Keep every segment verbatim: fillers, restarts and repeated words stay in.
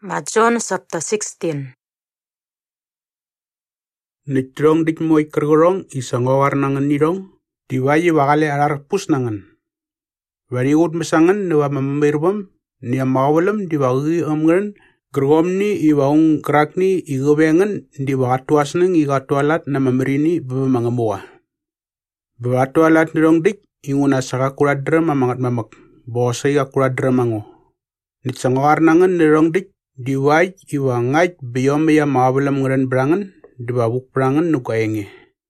John chapter sixteen. Nitrong dik moy kergorong isang ngawar nangan nirong, diwayi wakale arar pus nangan. Wari ut mesangan newa mamirbam, niya mawalam diwagi amgren, gergom ni iwaung kerak ni igabengan diwatuas neng igatualat na mamirini bebe mangamuwa. Bewatualat nirong dik inguna saka kuradra mamangat mamak, bosay ka kuradra mango. Nitsang ngawar nangan nirong dik, diwaj iwa ngaj biyom ya mawalam ngren berangan, dibabuk berangan nukaenge.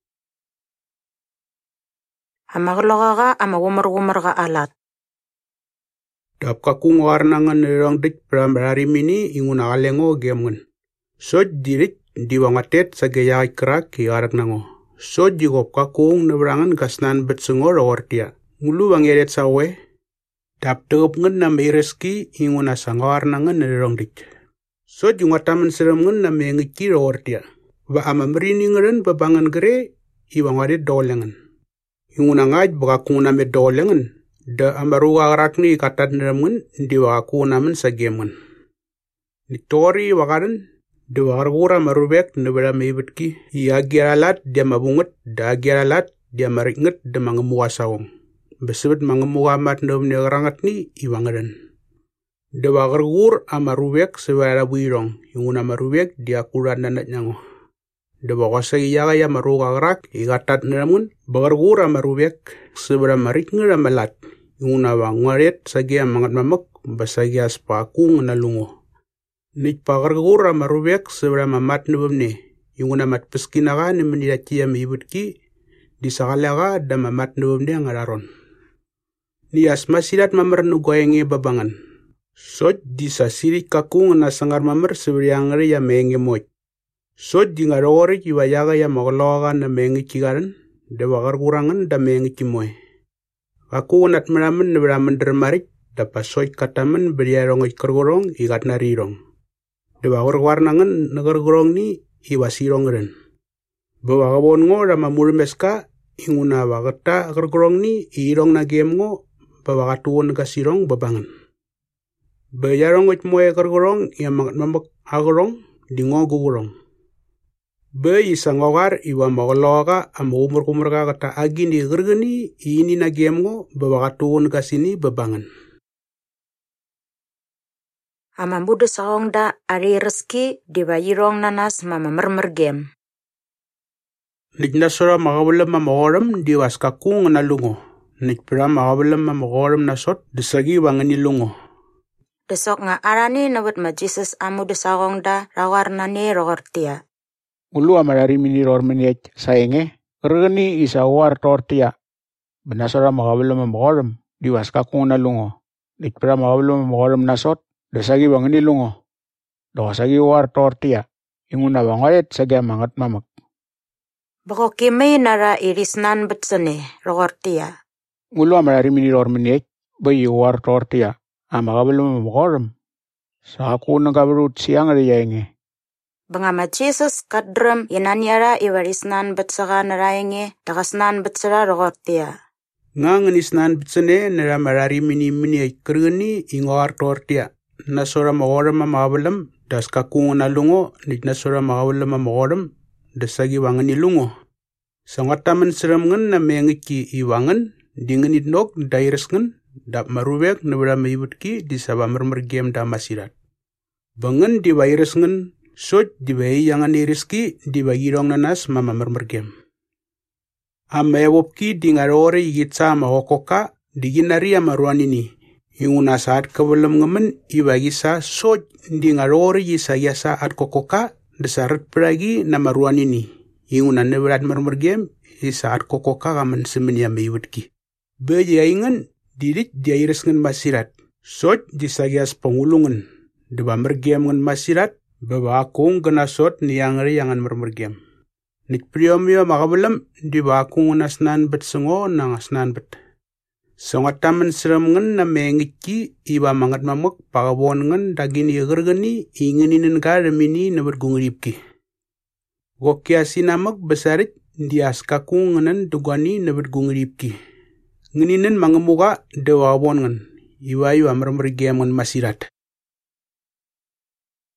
Amaglogaga amawumar-wumarga alat. Dapka kung warnangan nirong dik beramberari mini inguna kalengo gemen. Sod dirik diwangatet sa gayay kerak kiarak nango. Sod jigopka kung neberangan kasnan betsengor ortia. Ngulu wangeret sawe. Dap tegap ngen na meireski inguna sangawar nangan nirong dik. Sod jungataman serem ngen na meingiki ortia. Ba ama merini ngeren babangan gere iwangaret dolengan. Inguna ngaj baka kung na me dolengan. Da amaruga rakni katat niremngan di wakaku naman sa gemen. Nitori wakaran di wakargura marubek nabara maibitki. Iya giralat dia mabunget da giralat dia mariknget da mangamuwa sawong. Besebet mangamuwa mat nabam nagarangat ni iwangaran. Da wakargur amarubek sewara buirong. Inguna marubek dia kuran nanat nyango. Da wakasa iyaga ya maruga rak ikatat niremngan bakargur amarubek sebera mariknget amalat. Inguna wangaret sagia mangat mamak basagia spaku ngalungo. Nit pagargura marubek sebera mamat nubamne. Inguna mat peskinaga ni meniratia meibutki disakalaga da mamat nubamne ngararon. Nias masirat mamar nugoyenge babangan. Sot disasirik kakung na sangar mamar seberiangre ya menge moj. Sot di ngarori iwayaga ya magaloga na mengi kigaran da wagargurangan da mengi kimoy. Aku nat meramen neberamen dermarik dapat soy katamen beriarong ikergorong ikat narirong. Dewa warnangan negergorong ni iwasirong ren. Bawa kabon ngo rama murmeska inguna wagata kergorong ni irong na game ngo bawa katuon kasirong babangan. Bayarong it moe kergorong yang mangat mamak agorong di ngo gugurong. Be isang awar iwa magaloga am umur kumurga kata agi ni gergeni ini na game ngo bawa katuon kasini babangan. Amambudu sawong da ari reski diwayirong nanas mama mermer game. Nijna sura magawalam mamagoram diwas kakung na lungo. Nijpira magawalam mamagoram na sot disagi wangani lungo. Desok nga arani nawat ma Jesus amu de sawong da rawar nani rogortia. Ulu amarari mini ror meniak saenge, kergeni isa war tortia. Benasara magawalam mamagoram diwas kakung na lungo. Nijpira magawalam mamagoram na sot desagi wangani lungo. Dokasagi war tortia. Inguna wangaret sagi mangat mamak. Bako kimay nara irisnan betsene rogortia. Ulu amarari mini ror meniak bayi war tortia. Amagawalam mamagoram. Sa aku nagabarut siang riyaenge. Bangama Jesus kadram inanyara iwarisnan betsaga narayenge takasnan betsara rogortia. Nga nganisnan betsene nara marari mini mini kergeni ingawar tortia. Nasora magoram mamawalam das kakung na lungo nit nasora mawalam mamagoram dasagi wangani lungo. Sangataman seram ngan na mengiki iwangan dengan itnok dairas ngan dap marubek nebera meibutki di sabah mermer game da masirat. Bangan di virus ngan sot di bayi yangan iriski di bagi rong nanas mama mermer game. Amewopki di ngarore yitsa mahokoka di ginari amaruan ini. Inguna saat kebelam ngemen ibagi sa sot di ngarore yisa yasa at kokoka desarat peragi namaruan ini. Inguna neberat mermer game isa at kokoka kaman semenya meibutki. Beja ingan didit dia iris ngan masirat. Sot di sagias pengulungan. Deba mergame ngan masirat. Bawa akong gana sot niyangri yangan mermergem. Nik priyomyo makabalam di ba akong nasnan bet sengo nang asnan bet. Songataman seram ngan na mengiki iba mangat mamak pakabon ngan dagin igergani inginin ka remini na bergungripki. Gokya sinamak besarit di askakung nganan dugani na bergungripki. Nganinin mangamuka dewa abon ngan iba iba mermergem ngan masirat.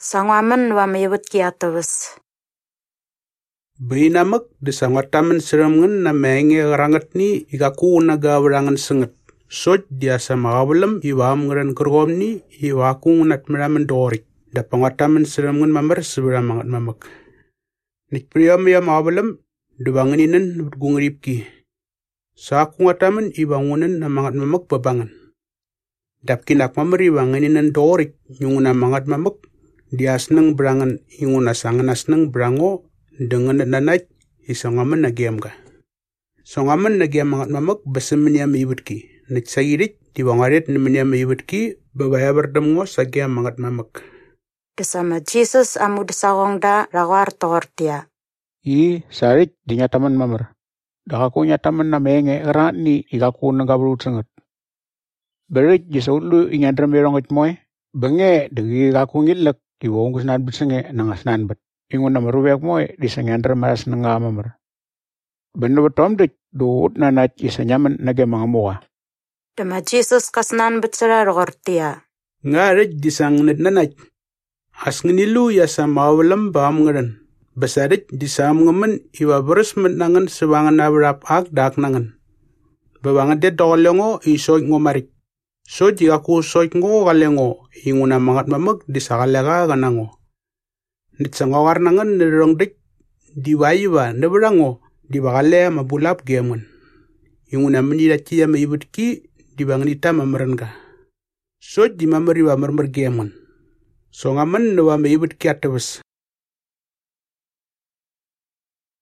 Sangwaman wa mayibut ki atawus. Bainamak di sangwataman siramngan na menge rangat ni ikaku na gawrangan sengat. Soj dia sama awalam iwam ngaran kergom ni iwaku ngat meraman dorik. Da pangwataman siramngan mamar seberamangat mamak. Nik priyam yam awalam dubangininan bergungripki. Saku ngataman ibangunan na mangat mamak babangan. Dap kinak mamar iwangininan dorik nyunguna mangat mamak. Dia senang berangan inguna sangan senang berango dengan nanait isangaman nagiam ka. Songaman nagiam mangat mamak besemeniam ibutki. Nik sayirit diwangarit nemeniam ibutki babaya berdemongo sagiam mangat mamak. Desama Jesus amu desawong da rawar tortia. I sarik dinyataman mamar. Dakaku nyataman na menge erat ni ikaku nagabrut sangat. Berit jisaulu inyadram berongit moy. Benge degi ikaku ngilek diwong kusnad besenge nangasnan bet. Ingun na marubek mo eh, di sangandra maras na nga mamar. Bendo betom dik, doot na nat isa nyaman nage mga mua. Dama Jesus kasnan betsara rogortia. Nga rej di sang nat nanat. As nginilu ya sa mawalam baam ngaran. Basarit di sam ngaman iwa beres menangan sewangan nabrap ak dak nangan. Bawangan de dolongo isoy ngomarik. So jika ku soy ngo galengo, inguna mangat mamag di sakalega ganango. Nit sangawar nangan nirong dik diwaiwa nabarango di bakale mabulap gemun. Yung una manila tiya maibut ki di banganita mamaran ka. So di mamariwa marmar gemun. So ngaman nawa maibut ki atawis.